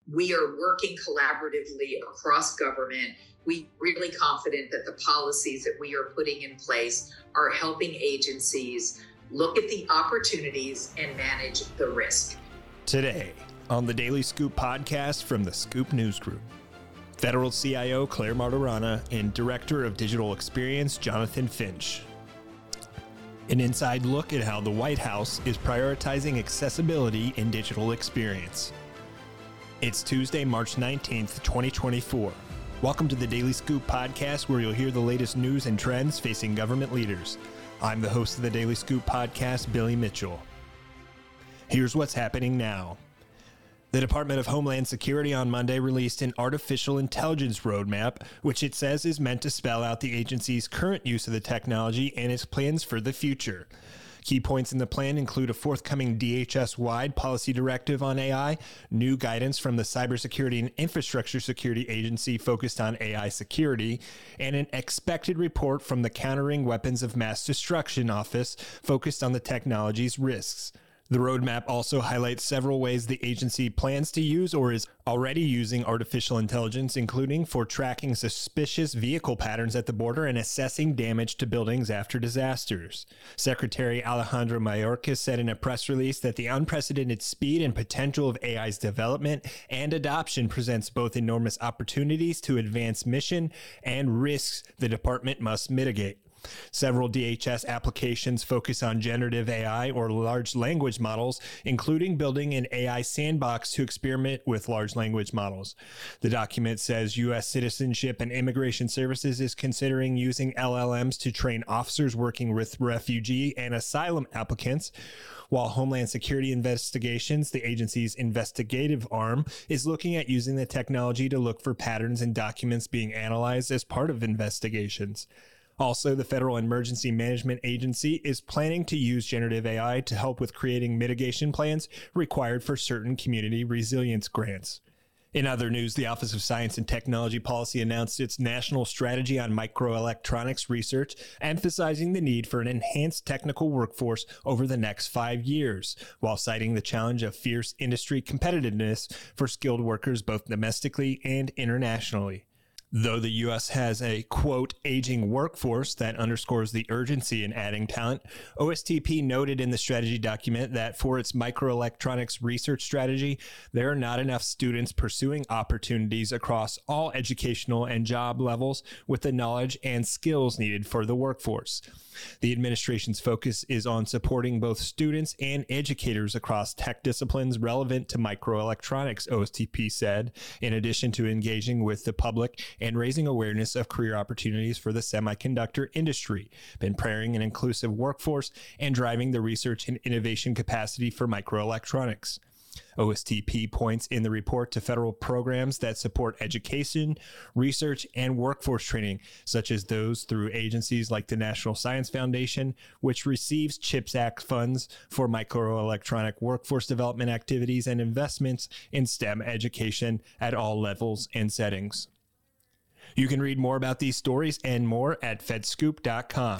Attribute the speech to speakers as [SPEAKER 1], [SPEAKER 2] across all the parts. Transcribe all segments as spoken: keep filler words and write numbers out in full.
[SPEAKER 1] We are working collaboratively across government. We're really confident that the policies that we are putting in place are helping agencies look at the opportunities and manage the risk.
[SPEAKER 2] Today on the Daily Scoop podcast from the Scoop News Group, Federal C I O Claire Martorana and Director of Digital Experience Jonathan Finch. An inside look at how the White House is prioritizing accessibility in digital experience. It's Tuesday, March nineteenth, twenty twenty-four. Welcome to the Daily Scoop podcast, where you'll hear the latest news and trends facing government leaders. I'm the host of the Daily Scoop podcast, Billy Mitchell. Here's what's happening now. The Department of Homeland Security on Monday released an artificial intelligence roadmap, which it says is meant to spell out the agency's current use of the technology and its plans for the future. Key points in the plan include a forthcoming D H S-wide policy directive on A I, new guidance from the Cybersecurity and Infrastructure Security Agency focused on A I security, and an expected report from the Countering Weapons of Mass Destruction Office focused on the technology's risks. The roadmap also highlights several ways the agency plans to use or is already using artificial intelligence, including for tracking suspicious vehicle patterns at the border and assessing damage to buildings after disasters. Secretary Alejandro Mayorkas said in a press release that the unprecedented speed and potential of A I's development and adoption presents both enormous opportunities to advance mission and risks the department must mitigate. Several D H S applications focus on generative A I or large language models, including building an A I sandbox to experiment with large language models. The document says U S Citizenship and Immigration Services is considering using L L Ms to train officers working with refugee and asylum applicants, while Homeland Security Investigations, the agency's investigative arm, is looking at using the technology to look for patterns in documents being analyzed as part of investigations. Also, the Federal Emergency Management Agency is planning to use generative A I to help with creating mitigation plans required for certain community resilience grants. In other news, the Office of Science and Technology Policy announced its national strategy on microelectronics research, emphasizing the need for an enhanced technical workforce over the next five years, while citing the challenge of fierce industry competitiveness for skilled workers both domestically and internationally. Though the U S has a, quote, aging workforce that underscores the urgency in adding talent, O S T P noted in the strategy document that for its microelectronics research strategy, there are not enough students pursuing opportunities across all educational and job levels with the knowledge and skills needed for the workforce. The administration's focus is on supporting both students and educators across tech disciplines relevant to microelectronics, O S T P said, in addition to engaging with the public and raising awareness of career opportunities for the semiconductor industry, preparing an inclusive workforce, and driving the research and innovation capacity for microelectronics. O S T P points in the report to federal programs that support education, research, and workforce training, such as those through agencies like the National Science Foundation, which receives CHIPS Act funds for microelectronic workforce development activities and investments in STEM education at all levels and settings. You can read more about these stories and more at fed scoop dot com.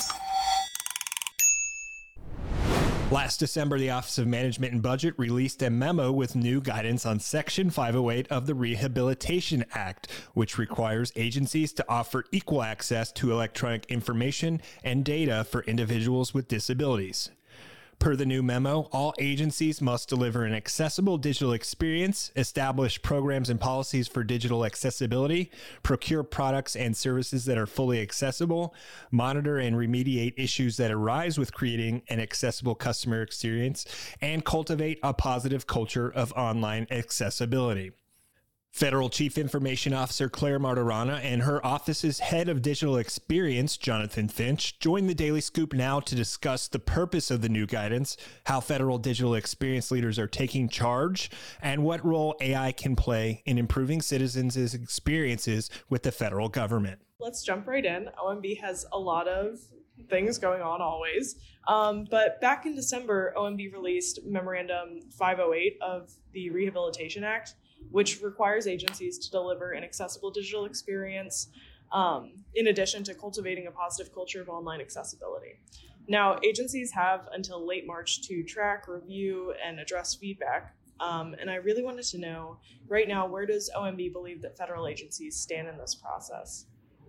[SPEAKER 2] Last December, the Office of Management and Budget released a memo with new guidance on Section five oh eight of the Rehabilitation Act, which requires agencies to offer equal access to electronic information and data for individuals with disabilities. Per the new memo, all agencies must deliver an accessible digital experience, establish programs and policies for digital accessibility, procure products and services that are fully accessible, monitor and remediate issues that arise with creating an accessible customer experience, and cultivate a positive culture of online accessibility. Federal Chief Information Officer Claire Martorana and her office's head of digital experience, Jonathan Finch, joined the Daily Scoop now to discuss the purpose of the new guidance, how federal digital experience leaders are taking charge, and what role A I can play in improving citizens' experiences with the federal government.
[SPEAKER 3] Let's jump right in. O M B has a lot of things going on always. Um, but back in December, O M B released Memorandum five oh eight of the Rehabilitation Act, which requires agencies to deliver an accessible digital experience, um, in addition to cultivating a positive culture of online accessibility. Now, agencies have until late March to track, review, and address feedback Um, and I really wanted to know, right now, where does O M B believe that federal agencies stand in this process?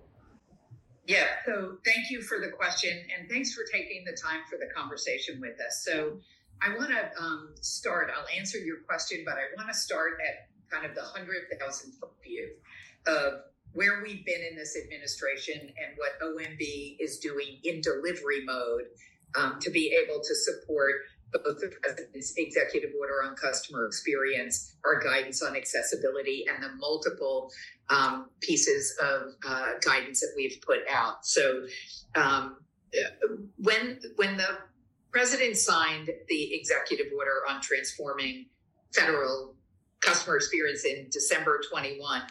[SPEAKER 1] Yeah, so thank you for the question, and thanks for taking the time for the conversation with us. So I want to um, start, I'll answer your question, but I want to start at kind of the one hundred thousand foot view of where we've been in this administration and what O M B is doing in delivery mode um, to be able to support both the President's executive order on customer experience, our guidance on accessibility, and the multiple um, pieces of uh, guidance that we've put out. So um, when when the President signed the executive order on transforming federal customer experience in December twenty-one,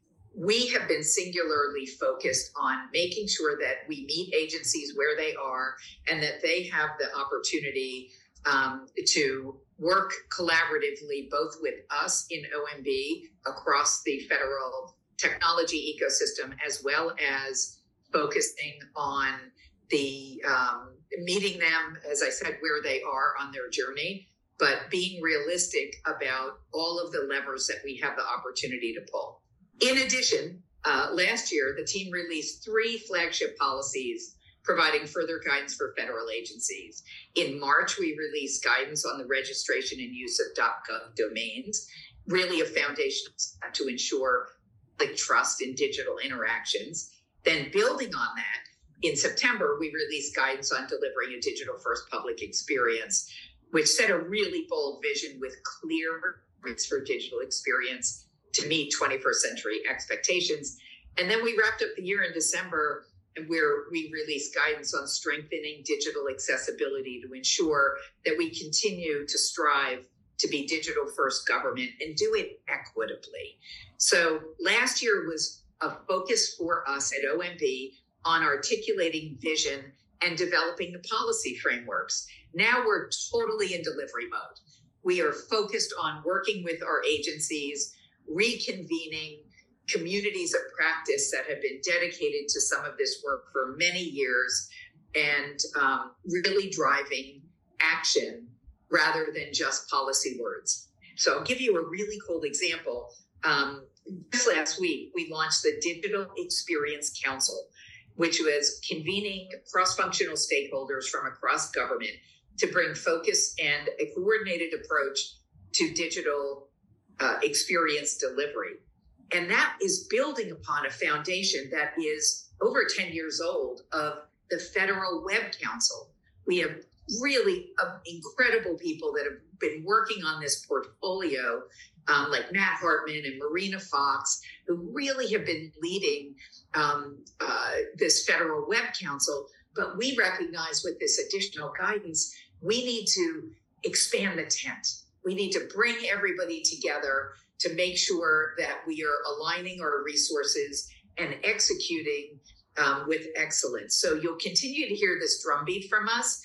[SPEAKER 1] we have been singularly focused on making sure that we meet agencies where they are and that they have the opportunity um, to work collaboratively, both with us in O M B across the federal technology ecosystem, as well as focusing on the um, meeting them, as I said, where they are on their journey, but being realistic about all of the levers that we have the opportunity to pull. In addition, uh, last year, the team released three flagship policies providing further guidance for federal agencies. In March, we released guidance on the registration and use of .gov domains, really a foundation to ensure public trust in digital interactions. Then building on that, in September, we released guidance on delivering a digital-first public experience, which set a really bold vision with clear requirements for digital experience to meet twenty-first century expectations. And then we wrapped up the year in December, where we released guidance on strengthening digital accessibility to ensure that we continue to strive to be digital-first government and do it equitably. So last year was a focus for us at O M B on articulating vision and developing the policy frameworks. Now we're totally in delivery mode. We are focused on working with our agencies, reconvening communities of practice that have been dedicated to some of this work for many years, and um, really driving action rather than just policy words. So I'll give you a really cool example. Um, just last week, we launched the Digital Experience Council, which was convening cross-functional stakeholders from across government to bring focus and a coordinated approach to digital uh, experience delivery. And that is building upon a foundation that is over ten years old of the Federal Web Council. We have really uh, incredible people that have been working on this portfolio, um, like Matt Hartman and Marina Fox, who really have been leading um, uh, this Federal Web Council. But we recognize with this additional guidance, we need to expand the tent. We need to bring everybody together to make sure that we are aligning our resources and executing um, with excellence. So you'll continue to hear this drumbeat from us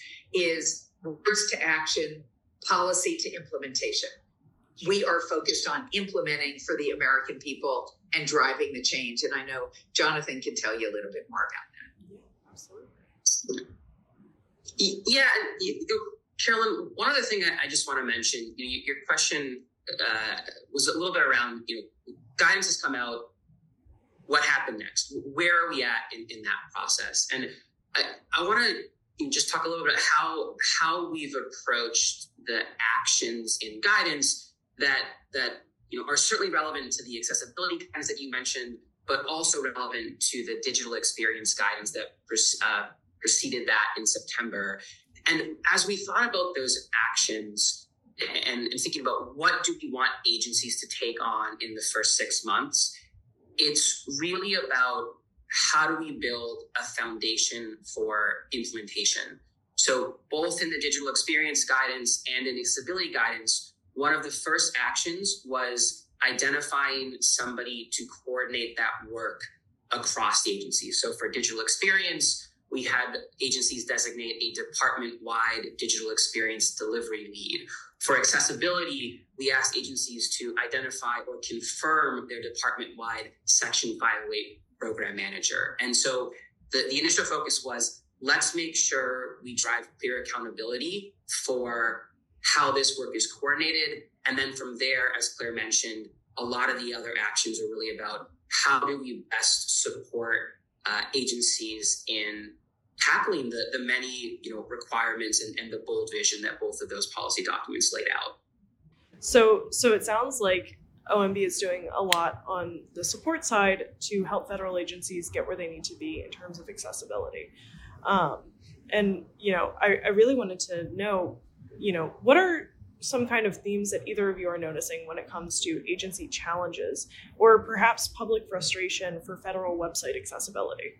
[SPEAKER 1] is words to action, policy to implementation. We are focused on implementing for the American people and driving the change. And I know Jonathan can tell you a little bit more about that.
[SPEAKER 3] Yeah, absolutely.
[SPEAKER 4] Yeah, you know, Carolyn, one other thing I, I just want to mention, you know, your question uh, was a little bit around, you know, guidance has come out. What happened next? Where are we at in, in that process? And I, I want to just talk a little bit about how how we've approached the actions in guidance that that you know are certainly relevant to the accessibility guidance that you mentioned, but also relevant to the digital experience guidance that uh, preceded that in September. And as we thought about those actions and, and thinking about what do we want agencies to take on in the first six months, it's really about how do we build a foundation for implementation. So both in the digital experience guidance and in accessibility guidance, one of the first actions was identifying somebody to coordinate that work across the agencies. So for digital experience, we had agencies designate a department-wide digital experience delivery lead. For accessibility, we asked agencies to identify or confirm their department-wide Section five oh eight program manager. And so the, the initial focus was, let's make sure we drive clear accountability for how this work is coordinated And then from there, as Claire mentioned, a lot of the other actions are really about how do we best support uh, agencies in tackling the, the many, you know, requirements and, and the bold vision that both of those policy documents laid out.
[SPEAKER 3] So, so it sounds like O M B is doing a lot on the support side to help federal agencies get where they need to be in terms of accessibility. Um, and, you know, I, I really wanted to know, you know, what are some kind of themes that either of you are noticing when it comes to agency challenges or perhaps public frustration for federal website accessibility?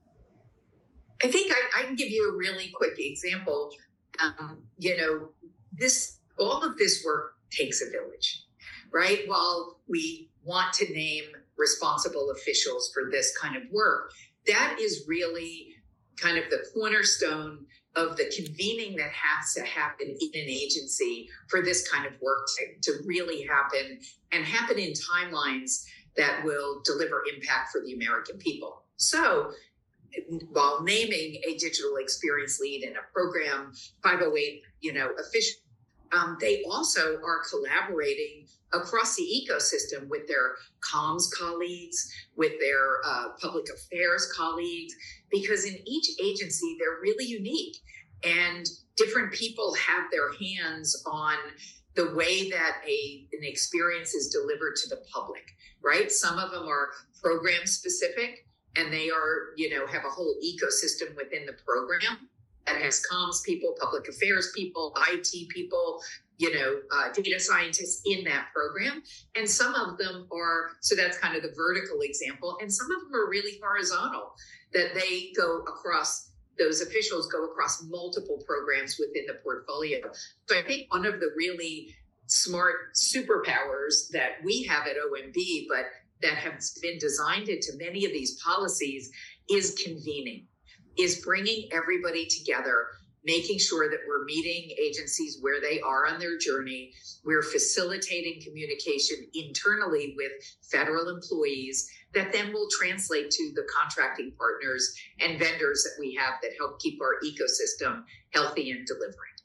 [SPEAKER 1] I think I, I can give you a really quick example. Um, you know, this all of this work takes a village, right? While we want to name responsible officials for this kind of work, that is really kind of the cornerstone of the convening that has to happen in an agency for this kind of work to, to really happen and happen in timelines that will deliver impact for the American people. So while naming a digital experience lead in a program, five oh eight, you know, official, um, they also are collaborating across the ecosystem with their comms colleagues, with their uh, public affairs colleagues, because in each agency, they're really unique and different people have their hands on the way that a, an experience is delivered to the public, right? Some of them are program specific and they are, you know, have a whole ecosystem within the program that has comms people, public affairs people, I T people, you know, uh, data scientists in that program. And some of them are, so that's kind of the vertical example. And some of them are really horizontal, that they go across, those officials go across multiple programs within the portfolio. So I think one of the really smart superpowers that we have at O M B, but that have been designed into many of these policies, is convening, is bringing everybody together, making sure that we're meeting agencies where they are on their journey. We're facilitating communication internally with federal employees that then will translate to the contracting partners and vendors that we have that help keep our ecosystem healthy and delivering.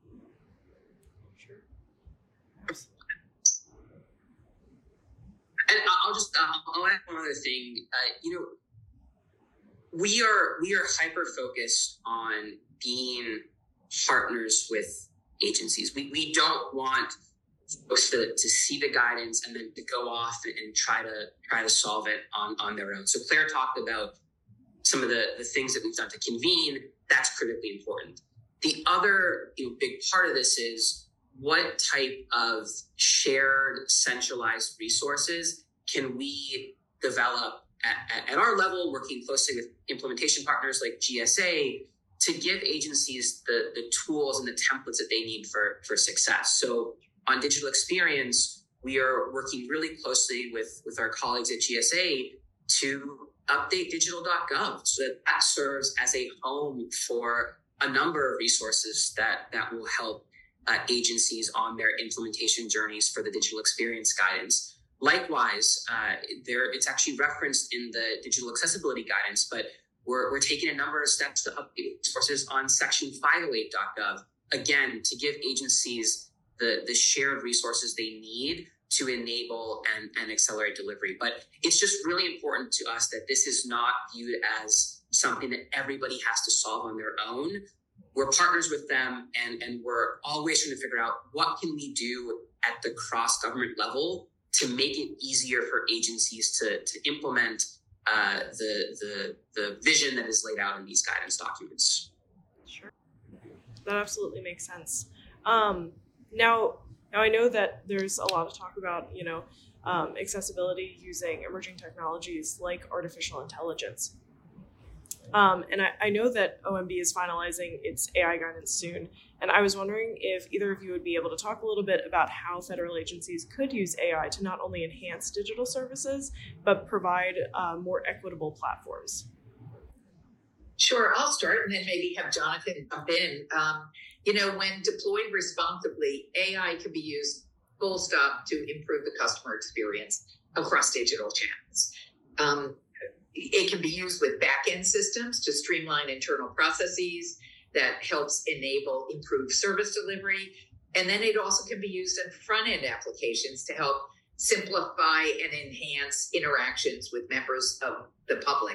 [SPEAKER 3] Sure.
[SPEAKER 4] And I'll just, I'll add one other thing. Uh, you know, we are, we are hyper focused on being partners with agencies. We we don't want folks to, to see the guidance and then to go off and try to try to solve it on, on their own. So Claire talked about some of the, the things that we've done to convene. That's critically important. The other, you know, big part of this is what type of shared centralized resources can we develop at, at, at our level, working closely with implementation partners like G S A, to give agencies the, the tools and the templates that they need for, for success. So on digital experience, we are working really closely with, with our colleagues at G S A to update digital dot gov so that that serves as a home for a number of resources that, that will help uh, agencies on their implementation journeys for the digital experience guidance. Likewise, uh, there it's actually referenced in the digital accessibility guidance, but We're, we're taking a number of steps to update resources on section five oh eight dot gov, again, to give agencies the, the shared resources they need to enable and, and accelerate delivery. But it's just really important to us that this is not viewed as something that everybody has to solve on their own. We're partners with them, and, and we're always trying to figure out what can we do at the cross-government level to make it easier for agencies to, to implement Uh, the the the vision that is laid out in these guidance documents.
[SPEAKER 3] Sure, that absolutely makes sense. Um, now, now I know that there's a lot of talk about you know um, accessibility using emerging technologies like artificial intelligence, um, and I, I know that O M B is finalizing its A I guidance soon. And I was wondering if either of you would be able to talk a little bit about how federal agencies could use A I to not only enhance digital services, but provide uh, more equitable platforms.
[SPEAKER 1] Sure, I'll start and then maybe have Jonathan jump in. Um, you know, when deployed responsibly, A I can be used full stop to improve the customer experience across digital channels. Um, it can be used with back-end systems to streamline internal processes that helps enable improved service delivery. And then it also can be used in front-end applications to help simplify and enhance interactions with members of the public.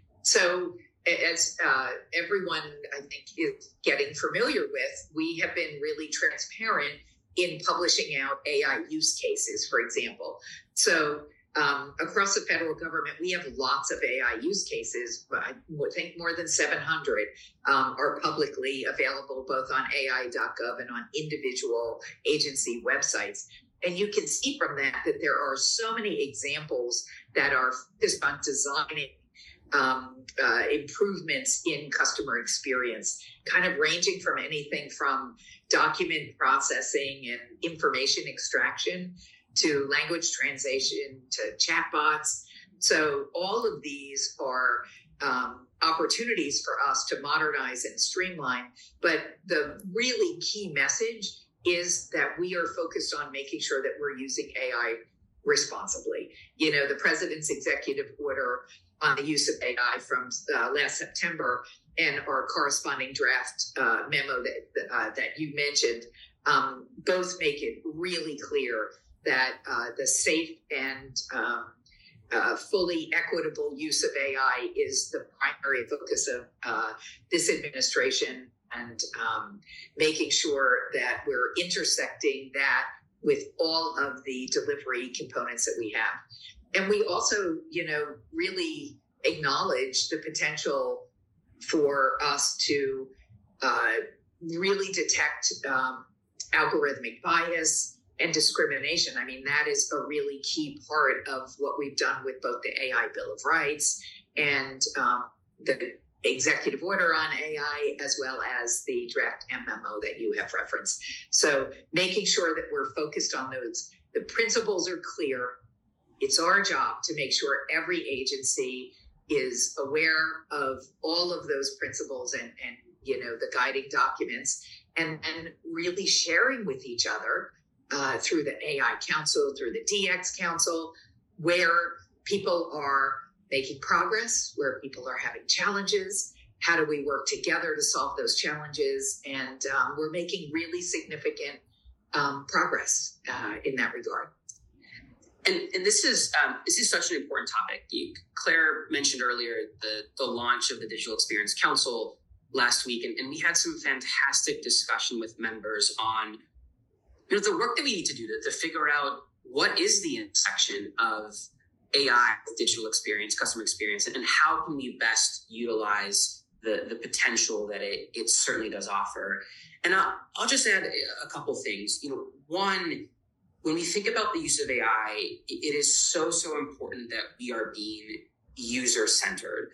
[SPEAKER 1] So as uh, everyone, I think, is getting familiar with, we have been really transparent in publishing out A I use cases, for example. So um, across the federal government, we have lots of A I use cases. I think more than seven hundred um, are publicly available both on A I dot gov and on individual agency websites. And you can see from that that there are so many examples that are focused on designing um, uh, improvements in customer experience, kind of ranging from anything from document processing and information extraction to language translation to chatbots. So all of these are um, opportunities for us to modernize and streamline. But the really key message is that we are focused on making sure that we're using A I responsibly. You know, the president's executive order on the use of A I from uh, last September and our corresponding draft uh, memo that uh, that you mentioned um, both make it really clear that uh, the safe and um, uh, fully equitable use of A I is the primary focus of uh, this administration, and um, making sure that we're intersecting that with all of the delivery components that we have. And we also, you know, really acknowledge the potential for us to uh, really detect um, algorithmic bias and discrimination. I mean, that is a really key part of what we've done with both the A I Bill of Rights and um, the executive order on A I, as well as the draft M M O that you have referenced. So making sure that we're focused on those. The principles are clear. It's our job to make sure every agency is aware of all of those principles and, and you know, the guiding documents, and, and really sharing with each other uh, through the A I Council, through the D X Council, where people are making progress, where people are having challenges. How do we work together to solve those challenges? And um, we're making really significant um, progress uh, in that regard.
[SPEAKER 4] And, and this is um, this is such an important topic. You, Claire mentioned earlier the, the launch of the Digital Experience Council last week, and, and we had some fantastic discussion with members on you know, the work that we need to do to, to figure out what is the intersection of A I with digital experience, customer experience, and, and how can we best utilize the, the potential that it, it certainly does offer. And I'll, I'll just add a couple things. You know, one, when we think about the use of A I, it is so, so important that we are being user-centered.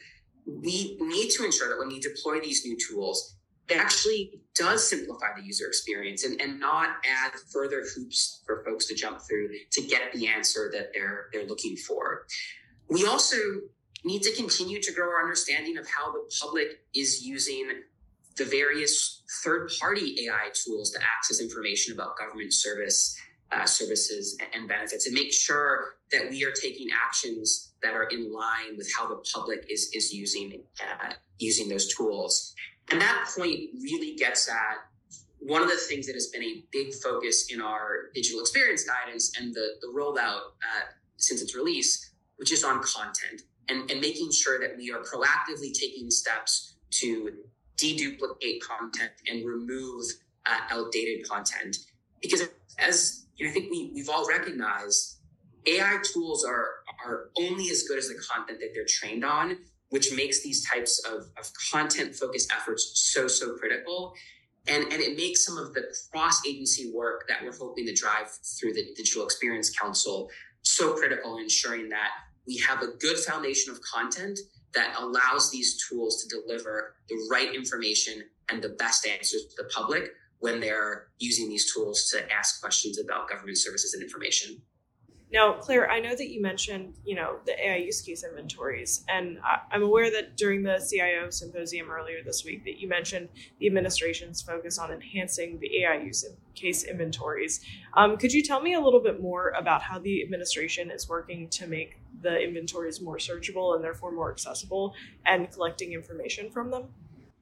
[SPEAKER 4] We need to ensure that when we deploy these new tools, it actually does simplify the user experience and, and not add further hoops for folks to jump through to get the answer that they're they're looking for. We also need to continue to grow our understanding of how the public is using the various third-party A I tools to access information about government service Uh, services and benefits, and make sure that we are taking actions that are in line with how the public is is using uh, using those tools. And that point really gets at one of the things that has been a big focus in our digital experience guidance and the, the rollout uh, since its release, which is on content and, and making sure that we are proactively taking steps to deduplicate content and remove uh, outdated content. Because as you know, I think we, we've all recognized A I tools are, are only as good as the content that they're trained on, which makes these types of, of content-focused efforts so, so critical. And, and it makes some of the cross-agency work that we're hoping to drive through the Digital Experience Council so critical in ensuring that we have a good foundation of content that allows these tools to deliver the right information and the best answers to the public when they're using these tools to ask questions about government services and information.
[SPEAKER 3] Now, Claire, I know that you mentioned, you know, the A I use case inventories, and I'm aware that during the C I O symposium earlier this week that you mentioned the administration's focus on enhancing the A I use case inventories. Um, could you tell me a little bit more about how the administration is working to make the inventories more searchable and therefore more accessible and collecting information from them?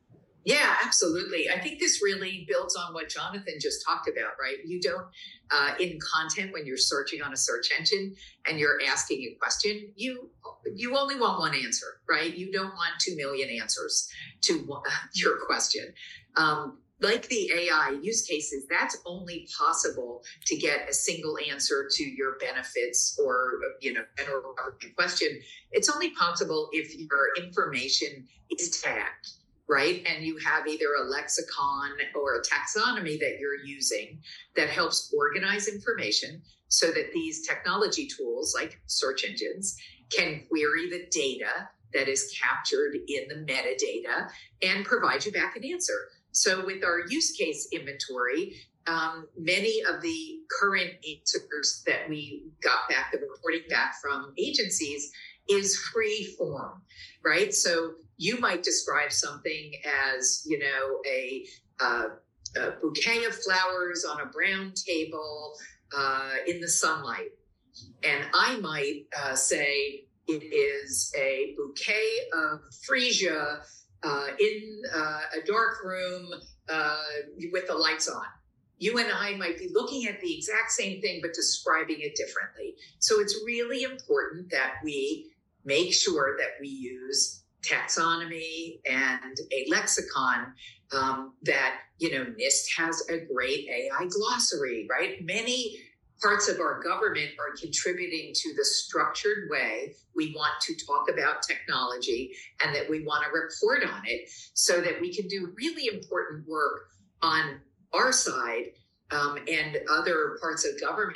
[SPEAKER 1] Yeah, absolutely. I think this really builds on what Jonathan just talked about, right? You don't, uh, in content, when you're searching on a search engine and you're asking a question, you you only want one answer, right? You don't want two million answers to one, your question. Um, like the A I use cases, that's only possible to get a single answer to your benefits or, you know, general question. It's only possible if your information is tagged, right? And you have either a lexicon or a taxonomy that you're using that helps organize information so that these technology tools like search engines can query the data that is captured in the metadata and provide you back an answer. So with our use case inventory, um, many of the current answers that we got back, the reporting back from agencies, is free form, right? So you might describe something as, you know, a, uh, a bouquet of flowers on a brown table uh, in the sunlight. And I might uh, say it is a bouquet of freesia uh, in uh, a dark room uh, with the lights on. You and I might be looking at the exact same thing, but describing it differently. So it's really important that we make sure that we use taxonomy and a lexicon, um, that, you know, NIST has a great A I glossary, right? Many parts of our government are contributing to the structured way we want to talk about technology and that we want to report on it so that we can do really important work on our side, um, and other parts of government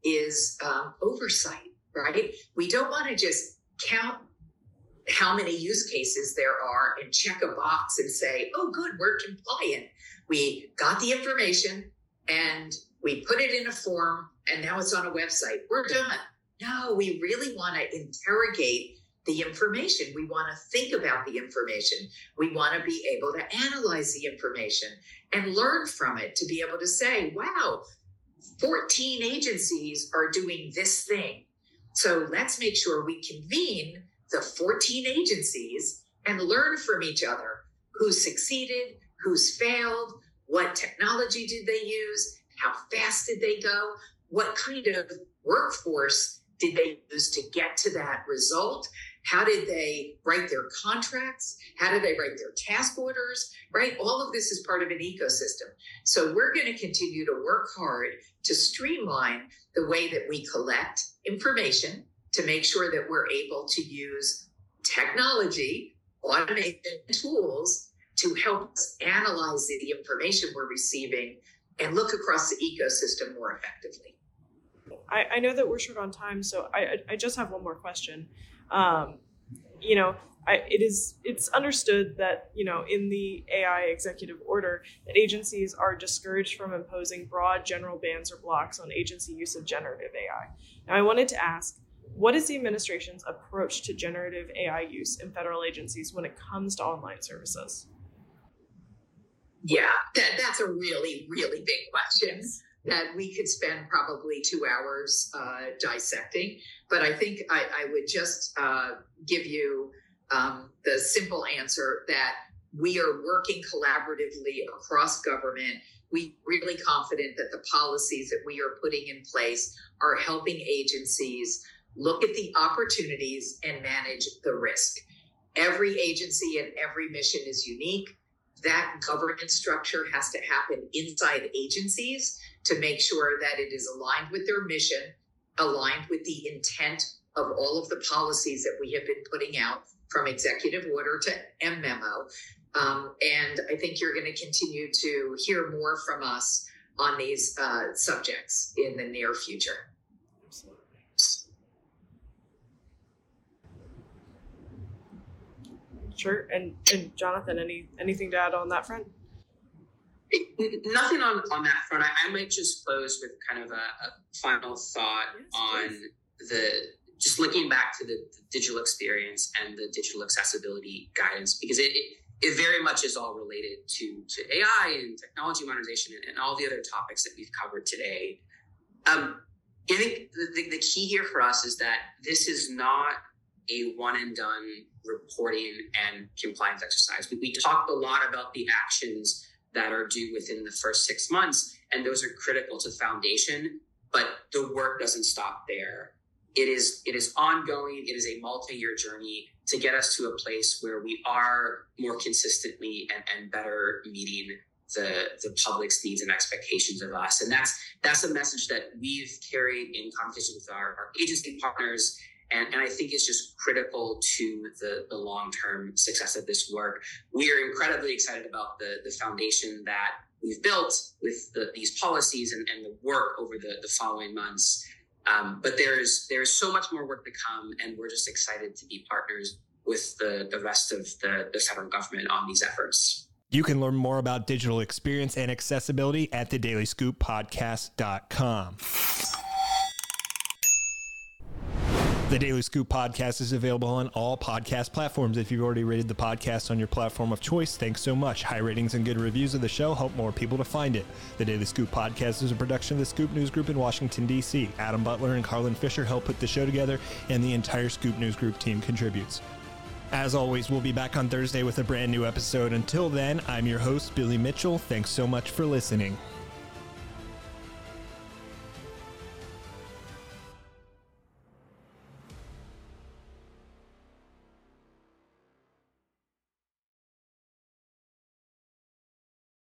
[SPEAKER 1] is um, oversight, right? We don't want to just count how many use cases there are and check a box and say, oh, good, we're compliant. We got the information and we put it in a form and now it's on a website. We're done. No, we really want to interrogate the information. We want to think about the information. We want to be able to analyze the information and learn from it to be able to say, wow, fourteen agencies are doing this thing. So let's make sure we convene the fourteen agencies and learn from each other. Who succeeded, who's failed, what technology did they use, how fast did they go, what kind of workforce did they use to get to that result? How did they write their contracts? How did they write their task orders, right? All of this is part of an ecosystem. So we're going to continue to work hard to streamline the way that we collect information to make sure that we're able to use technology, automation tools to help us analyze the information we're receiving and look across the ecosystem more effectively.
[SPEAKER 3] I, I know that we're short on time, so I, I just have one more question. Um, you know, I, it is it's understood that, you know, in the A I executive order, that agencies are discouraged from imposing broad general bans or blocks on agency use of generative A I. Now, I wanted to ask, what is the administration's approach to generative A I use in federal agencies when it comes to online services?
[SPEAKER 1] Yeah, that, that's a really, really big question that we could spend probably two hours uh, dissecting. But I think I, I would just uh, give you um, the simple answer that we are working collaboratively across government. We're really confident that the policies that we are putting in place are helping agencies look at the opportunities and manage the risk. Every agency and every mission is unique. That governance structure has to happen inside agencies to make sure that it is aligned with their mission, aligned with the intent of all of the policies that we have been putting out from executive order to M memo. Um, and I think you're going to continue to hear more from us on these uh, subjects in the near future.
[SPEAKER 3] Absolutely. Sure. And, and Jonathan, any anything to add on that front?
[SPEAKER 4] Nothing on, on that front. I, I might just close with kind of a, a final thought yes, on please. the just looking back to the, the digital experience and the digital accessibility guidance, because it, it, it very much is all related to, to A I and technology modernization and, and all the other topics that we've covered today. Um, I think the, the key here for us is that this is not a one and done reporting and compliance exercise. We, we talked a lot about the actions that are due within the first six months, and those are critical to the foundation, but the work doesn't stop there. It is, it is ongoing. It is a multi-year journey to get us to a place where we are more consistently and, and better meeting the, the public's needs and expectations of us. And that's, that's a message that we've carried in conversation with our, our agency partners. And, and I think it's just critical to the, the long-term success of this work. We are incredibly excited about the, the foundation that we've built with the, these policies and, and the work over the, the following months. Um, but there's there's so much more work to come, and we're just excited to be partners with the, the rest of the, the federal government on these efforts.
[SPEAKER 2] You can learn more about digital experience and accessibility at the daily scoop podcast dot com. The Daily Scoop podcast is available on all podcast platforms. If you've already rated the podcast on your platform of choice, thanks so much. High ratings and good reviews of the show help more people to find it. The Daily Scoop podcast is a production of the Scoop News Group in Washington, D C. Adam Butler and Carlin Fisher help put the show together, and the entire Scoop News Group team contributes. As always, we'll be back on Thursday with a brand new episode. Until then, I'm your host, Billy Mitchell. Thanks so much for listening.